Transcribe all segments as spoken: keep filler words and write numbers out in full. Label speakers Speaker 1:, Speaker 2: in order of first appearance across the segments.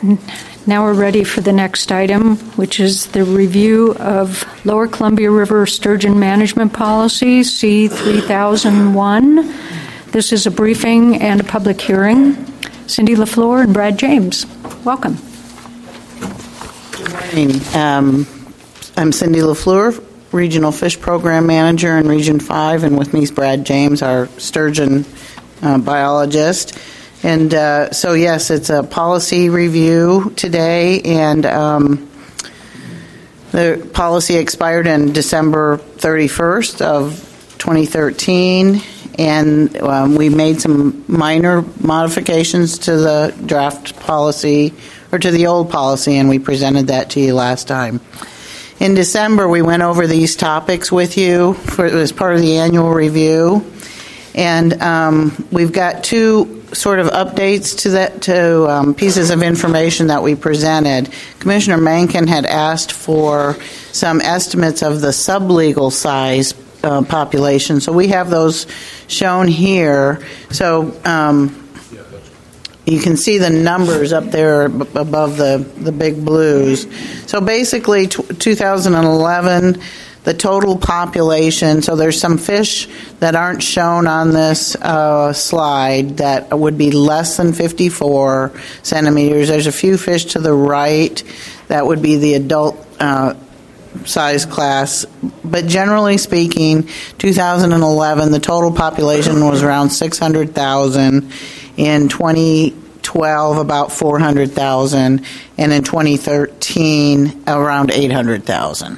Speaker 1: Now we're ready for the next item, which is the review of Lower Columbia River Sturgeon Management Policy, C three thousand one. This is a briefing and a public hearing. Cindy LaFleur and Brad James, welcome.
Speaker 2: Good morning. Um, I'm Cindy LaFleur, Regional Fish Program Manager in Region five, and with me is Brad James, our sturgeon uh, biologist. And uh, so, yes, it's a policy review today, and um, the policy expired in December thirty-first of twenty thirteen, and um, we made some minor modifications to the draft policy, or to the old policy, and we presented that to you last time. In December, we went over these topics with you for, as part of the annual review, and um, we've got two sort of updates to that to um, pieces of information that we presented. Commissioner Mencken had asked for some estimates of the sublegal size uh, population, so we have those shown here. So um, you can see the numbers up there above the, the big blues. So basically, t- two thousand eleven, the total population, so there's some fish that aren't shown on this uh, slide that would be less than fifty-four centimeters. There's a few fish to the right that would be the adult uh, size class. But generally speaking, two thousand eleven, the total population was around six hundred thousand. In twenty twelve, about four hundred thousand. And in twenty thirteen, around eight hundred thousand.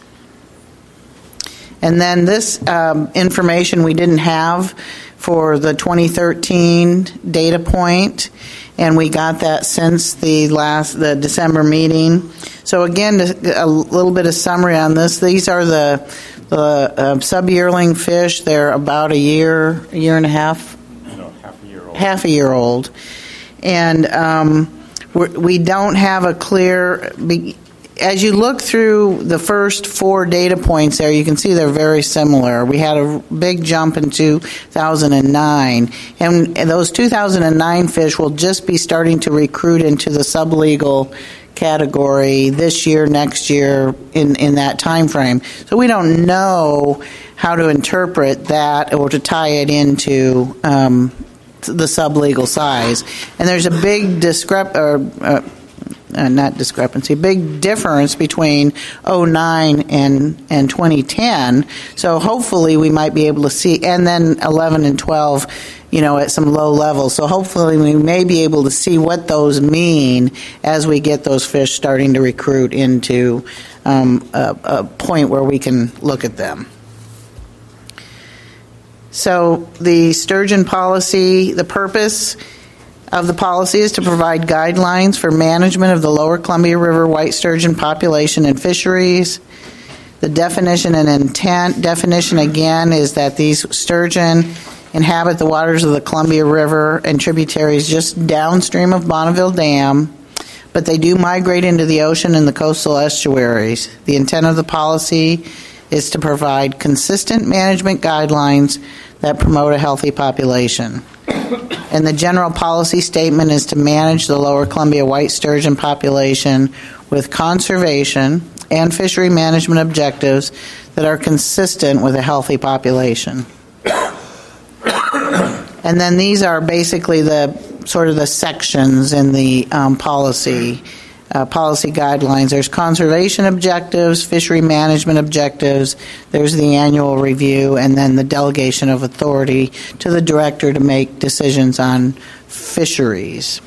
Speaker 2: And then this um, information we didn't have for the twenty thirteen data point, and we got that since the last the December meeting. So again, a little bit of summary on this. These are the the uh, sub-yearling fish. They're about a year, a year and a half,
Speaker 3: no, half a year old.
Speaker 2: Half a year old, and um, we're, we don't have a clear. Be, As you look through the first four data points there, you can see they're very similar. We had a big jump in two thousand nine, and those two thousand nine fish will just be starting to recruit into the sublegal category this year, next year, in, in that time frame. So we don't know how to interpret that or to tie it into um, the sublegal size. And there's a big discrep- or, uh, Uh, not discrepancy, big difference between oh nine and, and twenty ten. So hopefully we might be able to see, and then eleven and twelve, you know, at some low levels. So hopefully we may be able to see what those mean as we get those fish starting to recruit into um, a, a point where we can look at them. So the sturgeon policy, the purpose of the policy is to provide guidelines for management of the Lower Columbia River white sturgeon population and fisheries. The definition and intent, definition again, is that these sturgeon inhabit the waters of the Columbia River and tributaries just downstream of Bonneville Dam, but they do migrate into the ocean and the coastal estuaries. The intent of the policy is to provide consistent management guidelines that promote a healthy population. And the general policy statement is to manage the Lower Columbia white sturgeon population with conservation and fishery management objectives that are consistent with a healthy population. And then these are basically the sort of the sections in the um, policy uh, policy guidelines. There's conservation objectives, fishery management objectives, there's the annual review, and then the delegation of authority to the director to make decisions on fisheries.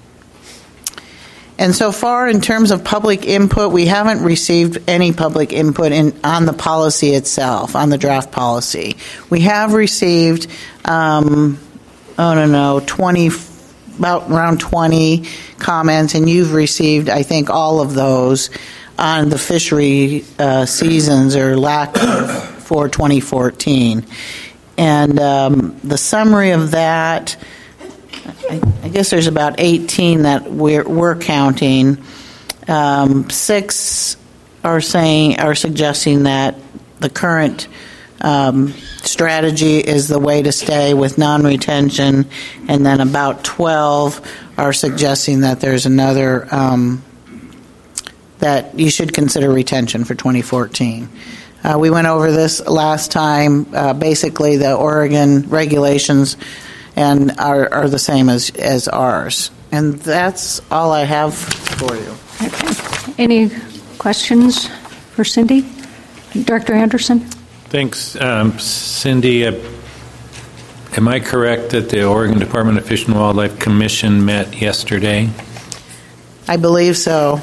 Speaker 2: And so far, in terms of public input, we haven't received any public input in, on the policy itself, on the draft policy. We have received, um, I don't know, twenty, about around twenty comments, and you've received, I think, all of those on the fishery uh, seasons or lack of for twenty fourteen. And um, the summary of that, I, I guess there's about eighteen that we're, we're counting. Um, six are saying are suggesting that the current um, strategy is the way to stay with non-retention, and then about twelve are suggesting that there's another, um, that you should consider retention for twenty fourteen. Uh, we went over this last time. Uh, basically, the Oregon regulations and are, are the same as, as ours. And that's all I have for you.
Speaker 1: Okay. Any questions for Cindy? Director Anderson?
Speaker 3: Thanks. Um, Cindy, uh, am I correct that the Oregon Department of Fish and Wildlife Commission met yesterday?
Speaker 2: I believe so.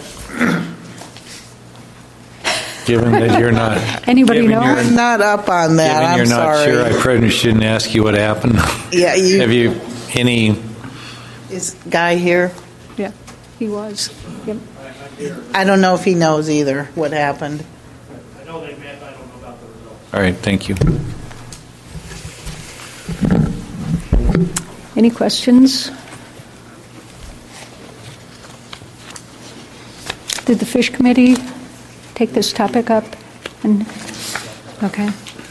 Speaker 3: Given that you're not...
Speaker 1: Anybody
Speaker 3: given
Speaker 1: know?
Speaker 3: you're-
Speaker 2: I'm not up on that.
Speaker 3: Given
Speaker 2: I'm
Speaker 3: you're not
Speaker 2: sorry.
Speaker 3: sure, I probably shouldn't ask you what happened.
Speaker 2: Yeah, you-
Speaker 3: Have you any...
Speaker 2: Is Guy here?
Speaker 1: Yeah, he was. Yep.
Speaker 2: I don't know if he knows either what happened.
Speaker 4: I know they met, I don't know about the results.
Speaker 3: All right, thank you.
Speaker 1: Any questions? Did the Fish Committee take this topic up? And okay.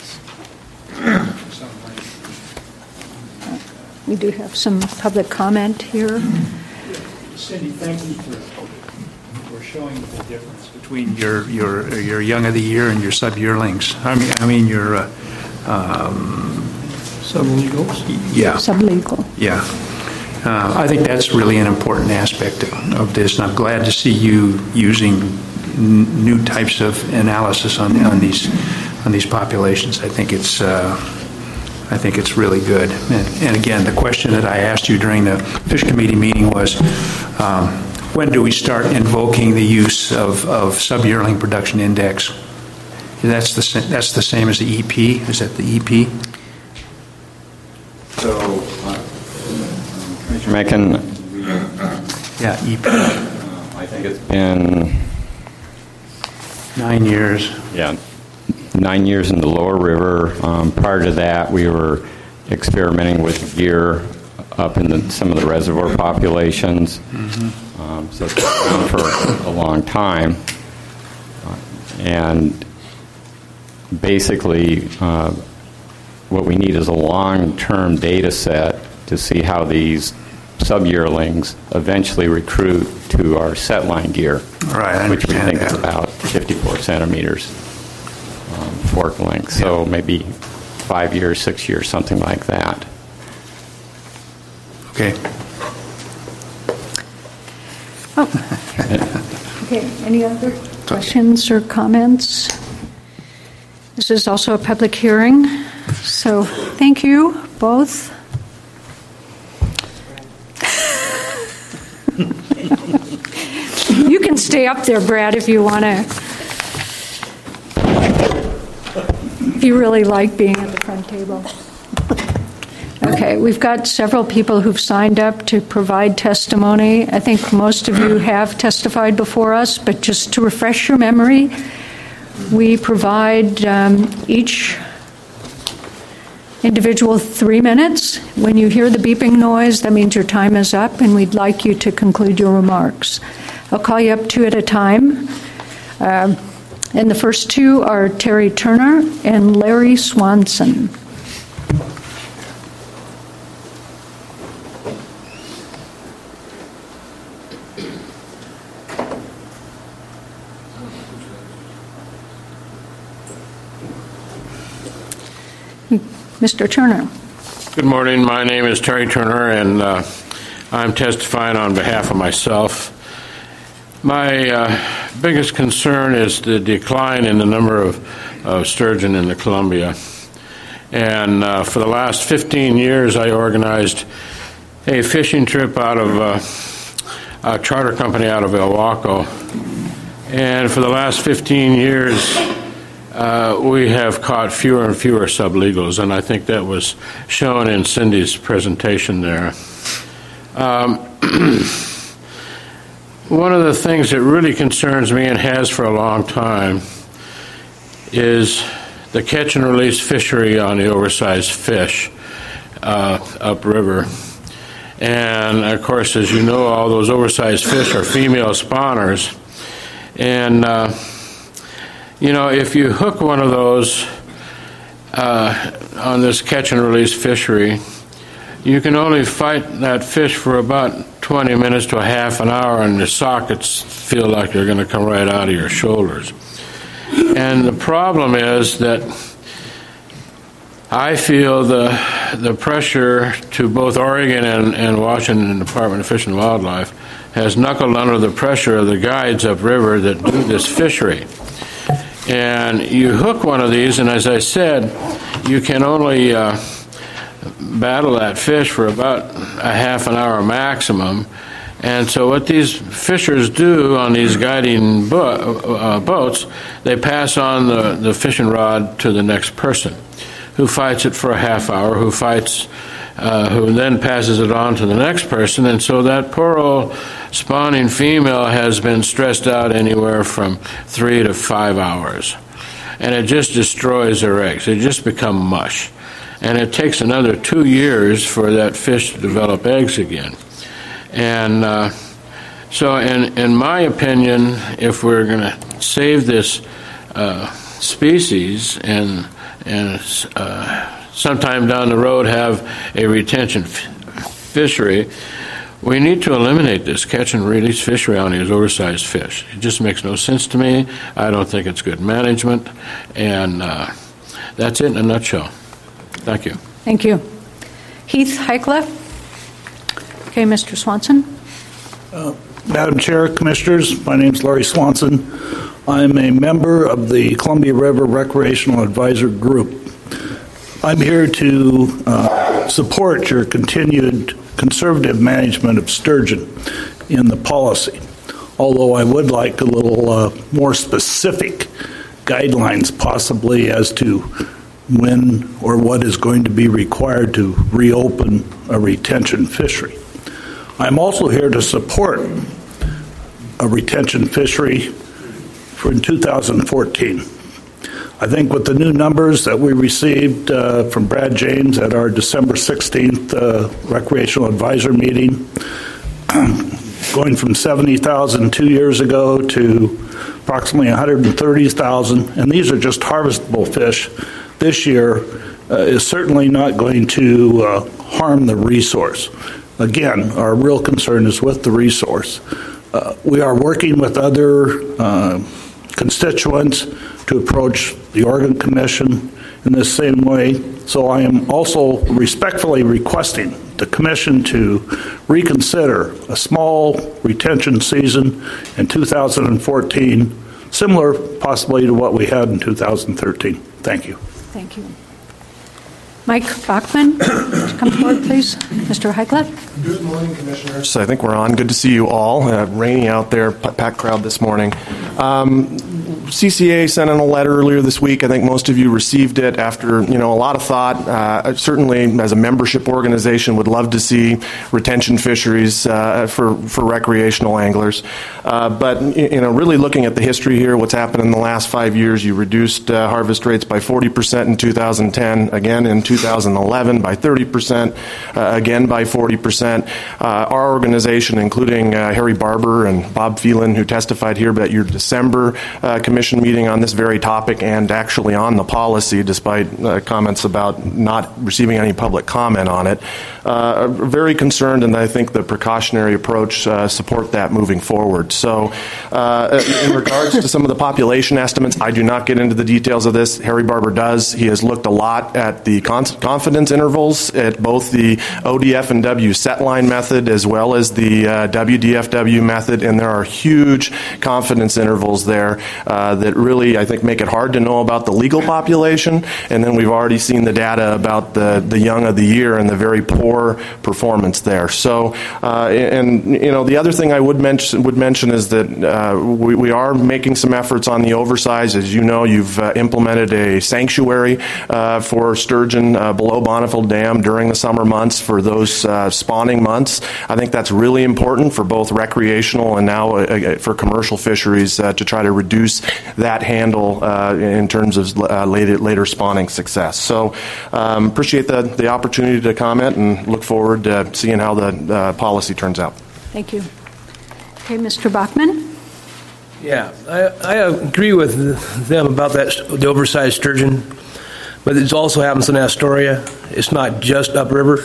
Speaker 1: We do have some public comment here.
Speaker 4: Cindy, thank you for, for showing the difference between your your your young of the year and your sub-yearlings. I mean, I mean your uh, um, sublegals. Yeah,
Speaker 1: Sublegal.
Speaker 4: yeah. Uh, I think that's really an important aspect of, of this, and I'm glad to see you using n- new types of analysis on on these on these populations. I think it's. Uh, I think it's really good. And, and again, the question that I asked you during the Fish Committee meeting was, um, when do we start invoking the use of, of sub-yearling production index? That's the sa- that's the same as the E P. Is that the E P?
Speaker 5: So, uh, Commissioner Mackin,
Speaker 4: Yeah, E P.
Speaker 5: uh, I think it's been,
Speaker 4: Nine years.
Speaker 5: yeah, nine years in the lower river. Um, prior to that, we were experimenting with gear up in the, some of the reservoir populations. Mm-hmm. Um, so it's been around for a long time. Uh, and basically, uh, what we need is a long-term data set to see how these sub-yearlings eventually recruit to our set line gear,
Speaker 4: Right, I
Speaker 5: which we
Speaker 4: understand
Speaker 5: think is
Speaker 4: that.
Speaker 5: about fifty-four centimeters um, fork length. So maybe five years, six years, something like that.
Speaker 4: Okay.
Speaker 1: Oh. Okay, any other questions or comments? This is also a public hearing, so thank you both. You can stay up there, Brad, if you want to. If you really like being at the front table. Okay, we've got several people who've signed up to provide testimony. I think most of you have testified before us, but just to refresh your memory, we provide um, each individual three minutes. When you hear the beeping noise, that means your time is up, and we'd like you to conclude your remarks. I'll call you up two at a time. Um, and the first two are Terry Turner and Larry Swanson. Mister Turner.
Speaker 6: Good morning. My name is Terry Turner, and uh, I'm testifying on behalf of myself. My uh, biggest concern is the decline in the number of, of sturgeon in the Columbia. And uh, for the last fifteen years, I organized a fishing trip out of uh, a charter company out of Ilwaco. And for the last fifteen years, Uh, we have caught fewer and fewer sublegals, and I think that was shown in Cindy's presentation there. Um, one of the things that really concerns me, and has for a long time, is the catch and release fishery on the oversized fish uh, upriver. And of course, as you know, all those oversized fish are female spawners. And uh, You know, if you hook one of those uh, on this catch and release fishery, you can only fight that fish for about twenty minutes to a half an hour, and your sockets feel like they're going to come right out of your shoulders. And the problem is that I feel the the pressure to both Oregon and, and Washington Department of Fish and Wildlife has knuckled under the pressure of the guides upriver that do this fishery. And you hook one of these, and as I said, you can only uh, battle that fish for about a half an hour maximum. And so what these fishers do on these guiding bo- uh, boats, they pass on the, the fishing rod to the next person, who fights it for a half hour, who fights, uh, who then passes it on to the next person. And so that poor old spawning female has been stressed out anywhere from three to five hours. And it just destroys their eggs. They just become mush. And it takes another two years for that fish to develop eggs again. And uh, so in, in my opinion, if we're going to save this uh, species and and uh, sometime down the road have a retention f- fishery, we need to eliminate this catch and release fishery on these oversized fish. It just makes no sense to me. I don't think it's good management. And uh, that's it in a nutshell. Thank you.
Speaker 1: Thank you. Heath Heikle. Okay, Mister Swanson.
Speaker 7: Uh, Madam Chair, Commissioners, my name is Larry Swanson. I'm a member of the Columbia River Recreational Advisor Group. I'm here to uh, support your continued conservative management of sturgeon in the policy, although I would like a little uh, more specific guidelines possibly as to when or what is going to be required to reopen a retention fishery. I'm also here to support a retention fishery for in two thousand fourteen. I think with the new numbers that we received uh, from Brad James at our December sixteenth uh, Recreational Advisor meeting, going from seventy thousand two years ago to approximately one hundred thirty thousand, and these are just harvestable fish, this year uh, is certainly not going to uh, harm the resource. Again, our real concern is with the resource. Uh, we are working with other uh, constituents to approach the Oregon Commission in this same way. So I am also respectfully requesting the Commission to reconsider a small retention season in two thousand fourteen, similar possibly to what we had in two thousand thirteen. Thank you.
Speaker 1: Thank you. Mike Bachman, come forward, please. Mister Heikle.
Speaker 8: Good morning, Commissioners. I think we're on. Good to see you all. Uh, rainy out there, packed crowd this morning. Um, C C A sent in a letter earlier this week. I think most of you received it after, you know, a lot of thought. Uh, certainly, as a membership organization, would love to see retention fisheries uh, for for recreational anglers. Uh, but you know, really looking at the history here, what's happened in the last five years, you reduced uh, harvest rates by forty percent in two thousand ten, again in two thousand eleven by thirty percent, uh, again by forty percent. Uh, our organization, including uh, Harry Barber and Bob Phelan, who testified here at your December uh, commission meeting on this very topic and actually on the policy, despite uh, comments about not receiving any public comment on it, uh, are very concerned, and I think the precautionary approach uh, support that moving forward. So uh, in regards to some of the population estimates, I do not get into the details of this. Harry Barber does. He has looked a lot at the con- confidence intervals at both the O D F and W setline method as well as the uh, W D F W method, and there are huge confidence intervals there uh, that really, I think, make it hard to know about the legal population. And then we've already seen the data about the, the young of the year and the very poor performance there. So, uh, and, you know, the other thing I would mention would mention is that uh, we, we are making some efforts on the oversize. As you know, you've uh, implemented a sanctuary uh, for sturgeon uh, below Bonneville Dam during the summer months for those uh, spawning months. I think that's really important for both recreational and now uh, for commercial fisheries uh, to try to reduce that handle uh, in terms of uh, later, later spawning success. So um, appreciate the, the opportunity to comment and look forward to seeing how the uh, policy turns out.
Speaker 1: Thank you. Okay, Mister Bachman.
Speaker 9: Yeah, I, I agree with them about that, the oversized sturgeon, but it also happens in Astoria. It's not just upriver.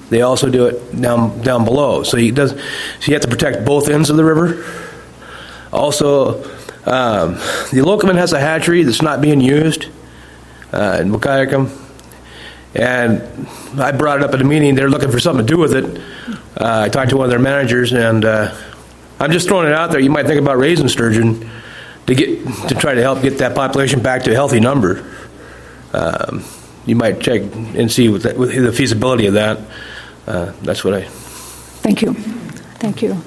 Speaker 9: they also do it down down below. So he does. So you have to protect both ends of the river. Also, um, the Locoman has a hatchery that's not being used uh, in Wahkiakum. And I brought it up at a meeting. They're looking for something to do with it. Uh, I talked to one of their managers, and uh, I'm just throwing it out there. You might think about raising sturgeon to get to try to help get that population back to a healthy number. Um, you might check and see with, that, with the feasibility of that. Uh, that's what I.
Speaker 1: Thank you. Thank you.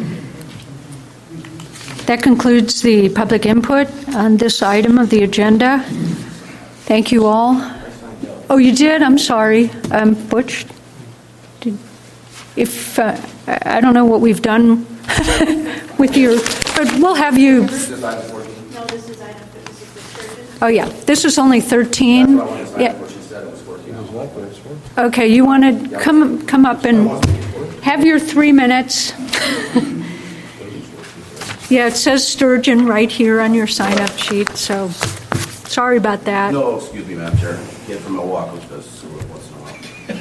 Speaker 1: That concludes the public input on this item of the agenda. Thank you all. Oh, you did? I'm sorry. Um, Butch? Did, if, uh, I don't know what we've done with your, but we'll have you.
Speaker 10: No, this is item fifty-six.
Speaker 1: Oh, yeah. This is only thirteen. Yeah. Okay, you want to come, come up and have your three minutes. Yeah, it says sturgeon right here on your sign-up sheet, so sorry about that.
Speaker 11: No, excuse me, Madam Chair. Kid from Milwaukee, which does sewer once in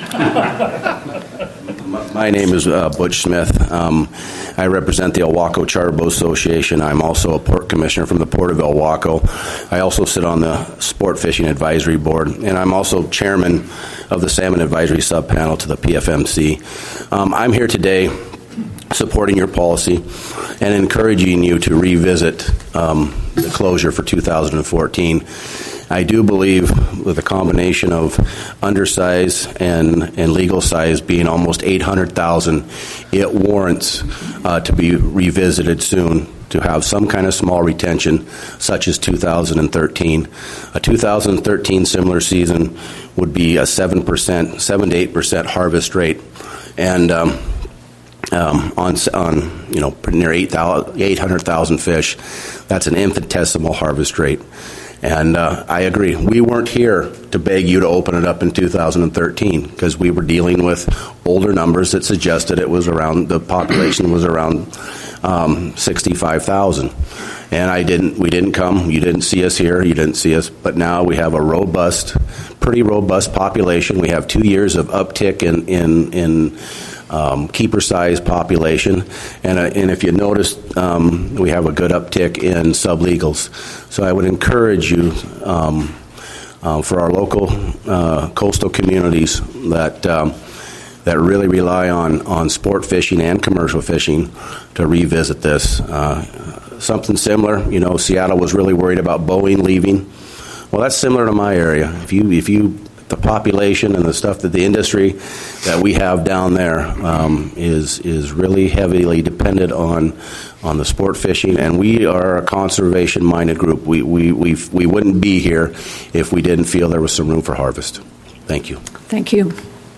Speaker 11: a while. my, my name is uh, Butch Smith. Um, I represent the Ilwaco Charter Boat Association. I'm also a port commissioner from the Port of Ilwaco. I also sit on the Sport Fishing Advisory Board, and I'm also chairman of the Salmon Advisory Subpanel to the P F M C. Um, I'm here today supporting your policy and encouraging you to revisit um, the closure for two thousand fourteen. I do believe with a combination of undersize and, and legal size being almost eight hundred thousand, it warrants uh, to be revisited soon to have some kind of small retention such as two thousand thirteen. A two thousand thirteen similar season would be a seven percent, seven to eight percent harvest rate. And um, Um, on, on, you know, near eight hundred thousand fish. That's an infinitesimal harvest rate. And uh, I agree. We weren't here to beg you to open it up in two thousand thirteen because we were dealing with older numbers that suggested it was around, the population was around um, sixty-five thousand. And I didn't, we didn't come. You didn't see us here. You didn't see us. But now we have a robust, pretty robust population. We have two years of uptick in, in, in Um, keeper size population, and uh, and if you notice, um, we have a good uptick in sublegals. So I would encourage you, um, uh, for our local uh, coastal communities that um, that really rely on on sport fishing and commercial fishing, to revisit this. Uh, something similar, you know, Seattle was really worried about Boeing leaving. Well, that's similar to my area. If you if you the population and the stuff that the industry that we have down there um, is is really heavily dependent on on the sport fishing, and we are a conservation-minded group. We we we we wouldn't be here if we didn't feel there was some room for harvest. Thank you.
Speaker 1: Thank you.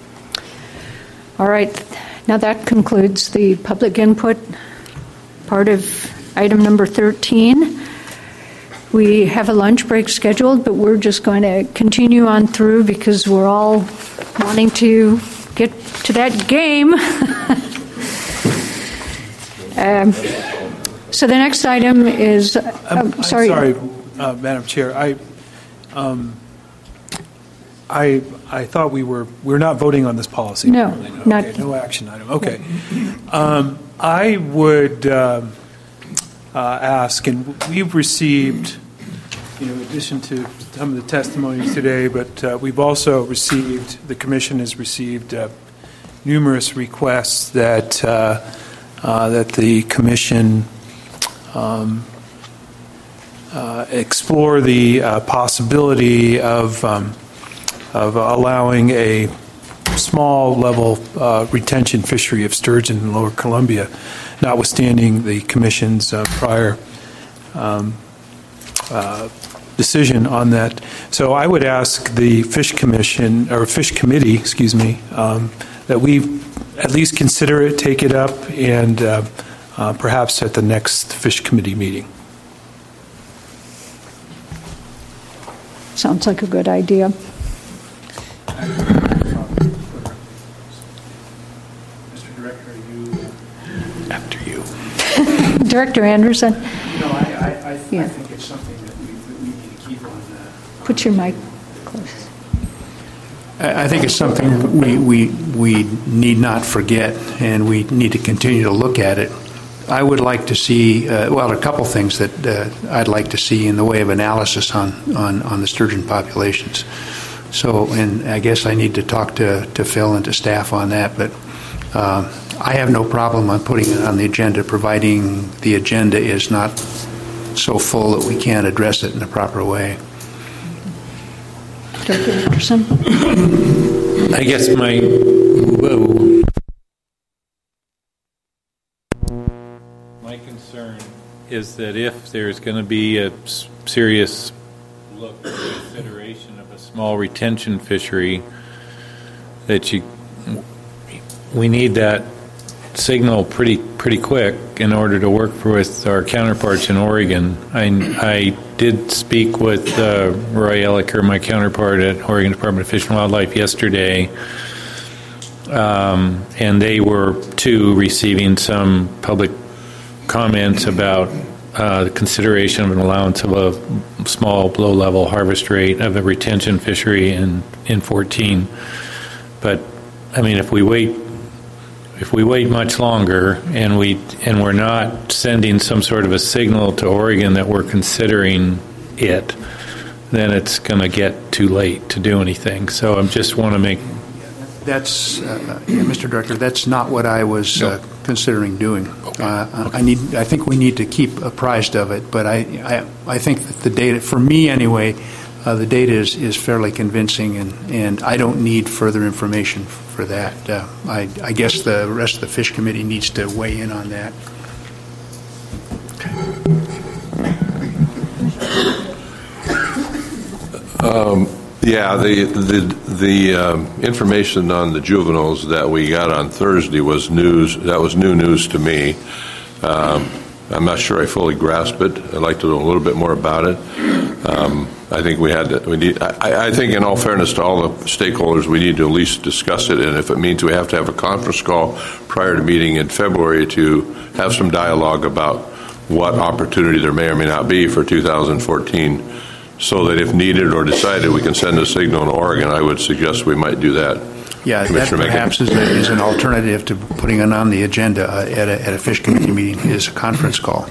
Speaker 1: All right. Now that concludes the public input part of item number thirteen. We have a lunch break scheduled, but we're just going to continue on through because we're all wanting to get to that game. um, so the next item is, uh,
Speaker 12: I'm,
Speaker 1: oh, sorry.
Speaker 12: I'm sorry, uh, Madam Chair. I, um, I, I thought we were we're not voting on this policy.
Speaker 1: No,
Speaker 12: okay,
Speaker 1: not
Speaker 12: no action item. Okay. Um, I would uh, uh, ask, and we've received, you know, in addition to some of the testimonies today, but uh, we've also received, the Commission has received uh, numerous requests that uh, uh, that the Commission um, uh, explore the uh, possibility of um, of allowing a small level uh, retention fishery of sturgeon in Lower Columbia, notwithstanding the Commission's uh, prior um, uh, decision on that. So I would ask the Fish Commission, or Fish Committee, excuse me, um, that we at least consider it, take it up, and uh, uh, perhaps at the next Fish Committee meeting.
Speaker 1: Sounds like a good idea.
Speaker 12: Mister Director, you...
Speaker 4: After you.
Speaker 1: Director Anderson.
Speaker 4: No, I, I, I, th-
Speaker 1: Yeah.
Speaker 4: I think it's something that we, that we need to keep on. Uh,
Speaker 1: Put your mic close.
Speaker 4: I I think it's something we, we, we need not forget, and we need to continue to look at it. I would like to see, uh, well, a couple things that uh, I'd like to see in the way of analysis on, on, on the sturgeon populations. So, and I guess I need to talk to, to Phil and to staff on that, but uh, I have no problem on putting it on the agenda, providing the agenda is not so full that we can't address it in a proper way.
Speaker 1: Director Anderson?
Speaker 3: I guess my, whoa. My concern is that if there's going to be a s- serious look at consideration of a small retention fishery, that you, we need that signal pretty pretty quick in order to work with our counterparts in Oregon. I, I did speak with uh, Roy Elliker, my counterpart at Oregon Department of Fish and Wildlife, yesterday, um, and they were too receiving some public comments about uh, the consideration of an allowance of a small, low-level harvest rate of a retention fishery in in fourteen. But I mean, if we wait. If we wait much longer and we and we're not sending some sort of a signal to Oregon that we're considering it, then it's going to get too late to do anything. So I just want to make.
Speaker 4: That's, uh, yeah, Mister Director, that's not what I was uh, considering doing.
Speaker 3: Okay.
Speaker 4: Uh, I need. I think we need to keep apprised of it, but I, I, I think that the data, for me anyway, uh, the data is, is fairly convincing, and, and I don't need further information for that. Uh, I, I guess the rest of the Fish Committee needs to weigh in on that.
Speaker 13: Um, yeah, the the the um, information on the juveniles that we got on Thursday was news. That was new news to me. Um, I'm not sure I fully grasp it. I'd like to know a little bit more about it. Um, I think we had to, we need. I, I think, in all fairness to all the stakeholders, we need to at least discuss it. And if it means we have to have a conference call prior to meeting in February to have some dialogue about what opportunity there may or may not be for two thousand fourteen, so that if needed or decided, we can send a signal to Oregon. I would suggest we might do that.
Speaker 4: Yeah, that perhaps is, a, is an alternative to putting it on the agenda uh, at, a, at a Fish Committee meeting, is a conference call.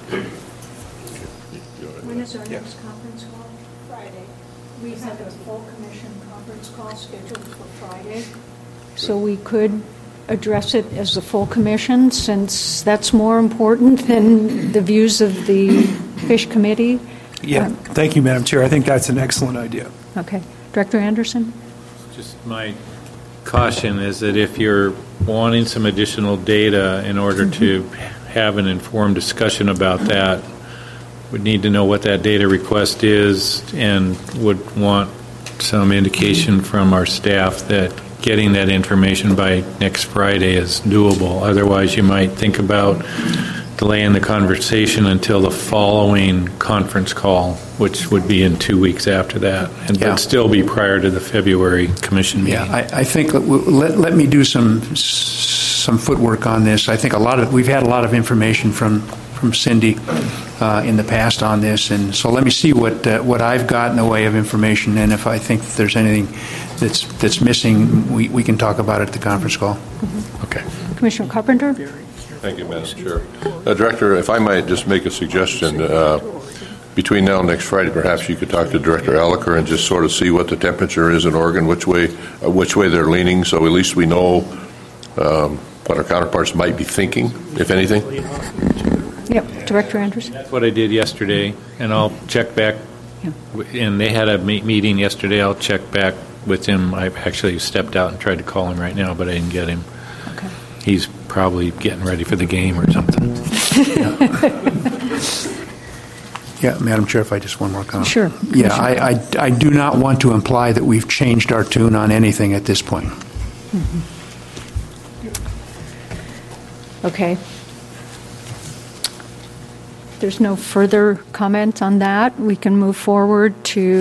Speaker 1: When is our next conference call? Friday. We have a full commission conference call scheduled for Friday. So we could address it as the full commission, since that's more important than the views of the Fish Committee.
Speaker 12: Yeah, um, thank you, Madam Chair. I think that's an excellent idea.
Speaker 1: Okay. Director Anderson?
Speaker 3: Just my caution is that if you're wanting some additional data in order mm-hmm. to have an informed discussion about that, we'd need to know what that data request is, and would want some indication from our staff that getting that information by next Friday is doable. Otherwise, you might think about delaying the conversation until the following conference call, which would be in two weeks after that, and yeah. but still be prior to the February commission meeting.
Speaker 4: Yeah, I, I think let, let me do some some footwork on this. I think a lot of we've had a lot of information from from Cindy uh, in the past on this, and so let me see what uh, what I've got in the way of information, and if I think that there's anything that's that's missing, we, we can talk about it at the conference call.
Speaker 1: Mm-hmm.
Speaker 3: Okay.
Speaker 1: Commissioner Carpenter?
Speaker 13: Thank you, Madam Chair. Uh, Director, if I might just make a suggestion, uh, between now and next Friday, perhaps you could talk to Director Elliker and just sort of see what the temperature is in Oregon, which way, uh, which way they're leaning, so at least we know um, what our counterparts might be thinking, if anything.
Speaker 1: Yep, Director Anderson.
Speaker 3: That's what I did yesterday, and I'll check back. Yeah. And they had a meet- meeting yesterday. I'll check back with him. I've actually stepped out and tried to call him right now, but I didn't get him.
Speaker 1: Okay.
Speaker 3: He's probably getting ready for the game or something.
Speaker 4: Yeah, Madam Chair, if I just one more comment.
Speaker 1: Sure.
Speaker 4: Yeah, I, I, I do not want to imply that we've changed our tune on anything at this point.
Speaker 1: Mm-hmm. Okay. There's no further comment on that. We can move forward to